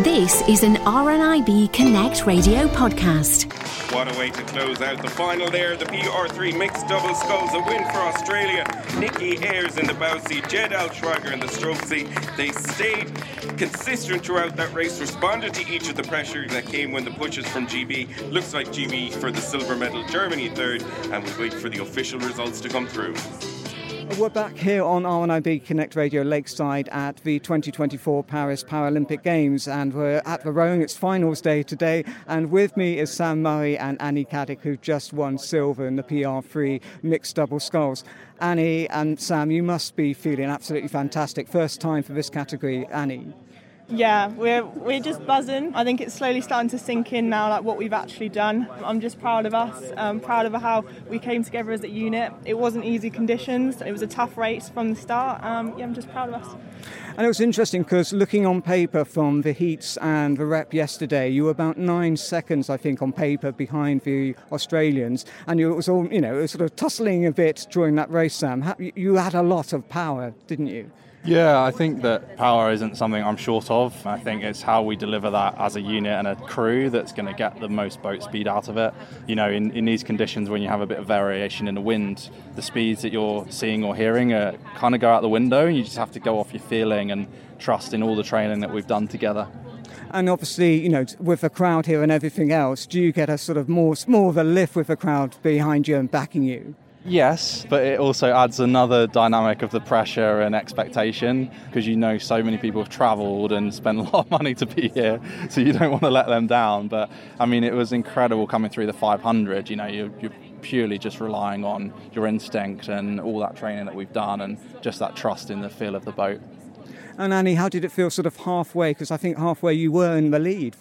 This is an RNIB Connect radio podcast. What a way to close out the final there. The PR3 mixed double sculls, a win for Australia. Nikki Ayres in the bow seat, Jed Altschwager in the stroke seat. They stayed consistent throughout that race, responded to each of the pressure that came when the pushes from GB. Looks like GB for the silver medal, Germany third, and we wait for the official results to come through. We're back here on RNIB Connect Radio Lakeside at the 2024 Paris Paralympic Games, and we're at the rowing. It's finals day today, and with me is Sam Murray and Annie Caddick, who just won silver in the PR3 mixed double sculls. Annie and Sam, you must be feeling absolutely fantastic. First time for this category, Annie. Yeah, we're just buzzing. I think it's slowly starting to sink in now, like what we've actually done. I'm just proud of us, proud of how we came together as a unit. It wasn't easy conditions. It was a tough race from the start. I'm just proud of us. And it was interesting because looking on paper from the heats and the rep yesterday, you were about 9 seconds, I think, on paper behind the Australians. And it was all, it was sort of tussling a bit during that race, Sam. You had a lot of power, didn't you? Yeah, I think that power isn't something I'm short of. I think it's how we deliver that as a unit and a crew that's going to get the most boat speed out of it. In these conditions, when you have a bit of variation in the wind, the speeds that you're seeing or hearing kind of go out the window. You just have to go off your feeling and trust in all the training that we've done together. And obviously, with the crowd here and everything else, do you get a sort of more of a lift with the crowd behind you and backing you? Yes, but it also adds another dynamic of the pressure and expectation, because so many people have travelled and spent a lot of money to be here, so you don't want to let them down. But I mean, it was incredible coming through the 500. You're purely just relying on your instinct and all that training that we've done and just that trust in the feel of the boat. And Annie, how did it feel sort of halfway? Because I think halfway you were in the lead.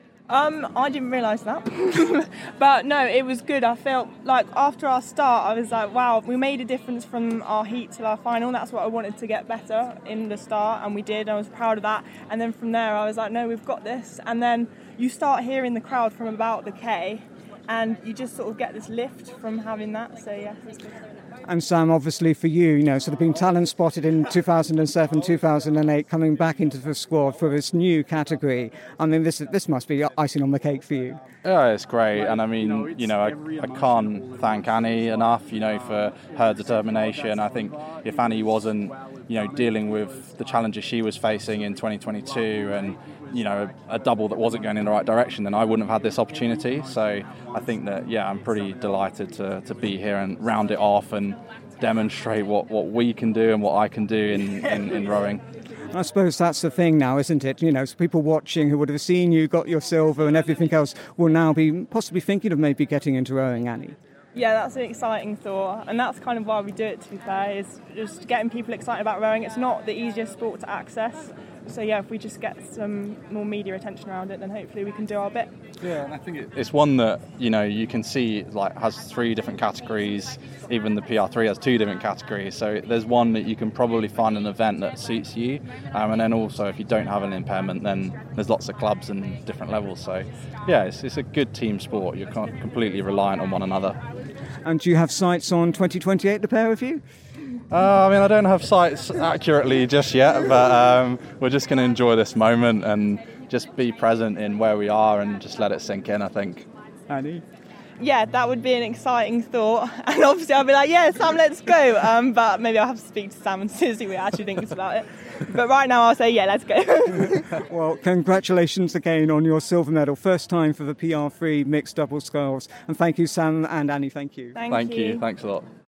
I didn't realise that. But no, it was good. I felt like after our start, I was like, wow, we made a difference from our heat to our final. That's what I wanted to get better in the start, and we did. I was proud of that. And then from there, I was like, no, we've got this. And then you start hearing the crowd from about the K, and you just sort of get this lift from having that. So yeah, it's good. And Sam, obviously for you, sort of being talent spotted in 2007, 2008, coming back into the squad for this new category. I mean, this must be icing on the cake for you. Yeah, it's great. And I mean, I can't thank Annie enough, for her determination. I think if Annie wasn't, dealing with the challenges she was facing in 2022 and, a double that wasn't going in the right direction, then I wouldn't have had this opportunity. So I think that, I'm pretty delighted to be here and round it off and demonstrate what we can do and what I can do in rowing. I suppose that's the thing now, isn't it? So people watching who would have seen you, got your silver and everything else, will now be possibly thinking of maybe getting into rowing, Annie. Yeah, that's an exciting thought, and that's kind of why we do it, to be fair, is just getting people excited about rowing. It's not the easiest sport to access. So yeah, if we just get some more media attention around it, then hopefully we can do our bit. Yeah, and I think it's one that, you can see has 3 different categories. Even the PR3 has 2 different categories. So there's one that you can probably find an event that suits you. And then also, if you don't have an impairment, then there's lots of clubs and different levels. So yeah, it's a good team sport. You're completely reliant on one another. And do you have sights on 2028, the pair of you? I don't have sights accurately just yet, but we're just going to enjoy this moment and just be present in where we are and just let it sink in, I think. Annie? Yeah, that would be an exciting thought. And obviously I'll be like, yeah, Sam, let's go. But maybe I'll have to speak to Sam and see what he actually thinks about it. But right now I'll say, yeah, let's go. Well, congratulations again on your silver medal. First time for the PR3 mixed double sculls. And thank you, Sam and Annie. Thank you. Thank you. Thanks a lot.